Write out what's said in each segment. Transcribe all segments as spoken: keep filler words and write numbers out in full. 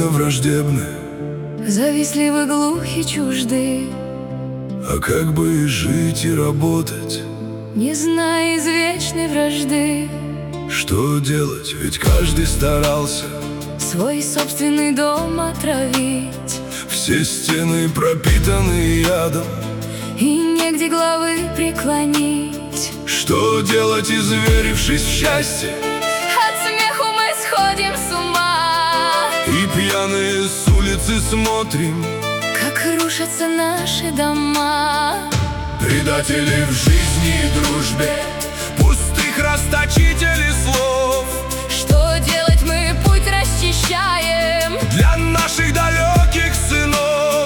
враждебны, завистливы, глухи, чужды, а как бы жить и работать, не зная извечной вражды. что делать, ведь каждый старался Свой собственный дом отравить, все стены пропитаны ядом. и негде главы преклонить. Что делать, изверившись в счастье, От смеху мы сходим с ума, и пьяные с улицы смотрим, как рушатся наши дома. предатели в жизни и дружбе, пустых расточителей слов. Что делать, мы путь расчищаем Для наших далеких сынов.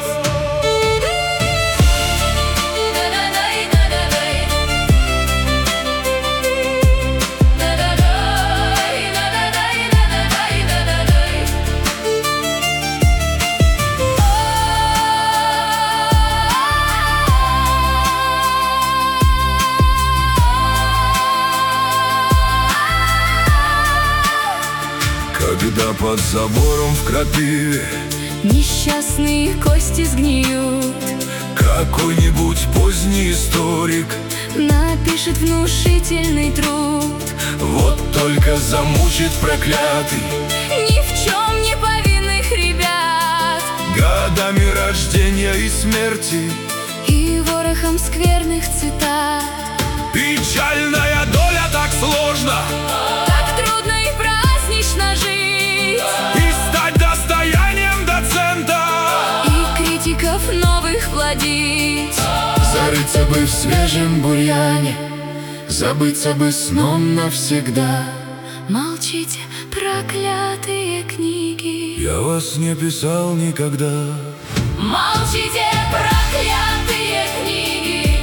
Когда под забором в крапиве несчастные кости сгниют, какой-нибудь поздний историк напишет внушительный труд. вот только замучит проклятый Ни в чем не повинных ребят, годами рождения и смерти, и ворохом скверных цитат. печальная доля, так сложно, Так трудно и празднично жить, и стать достоянием доцента, и критиков новых плодить. зарыться бы в свежем бурьяне, забыться бы сном навсегда. Молчите, проклятые книги, Я вас не писал никогда. молчите, проклятые книги.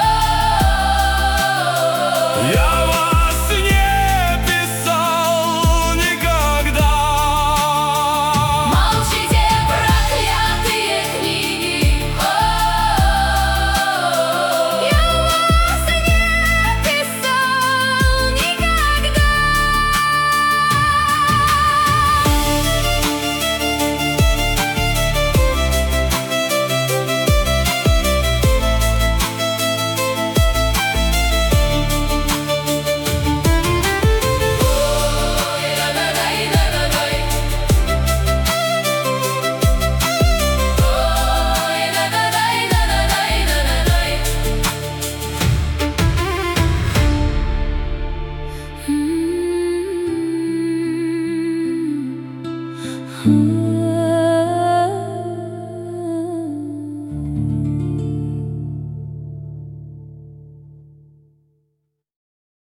Я вас не писал никогда. Молчите, проклятые книги. Я вас не писал никогда. Mm-hmm.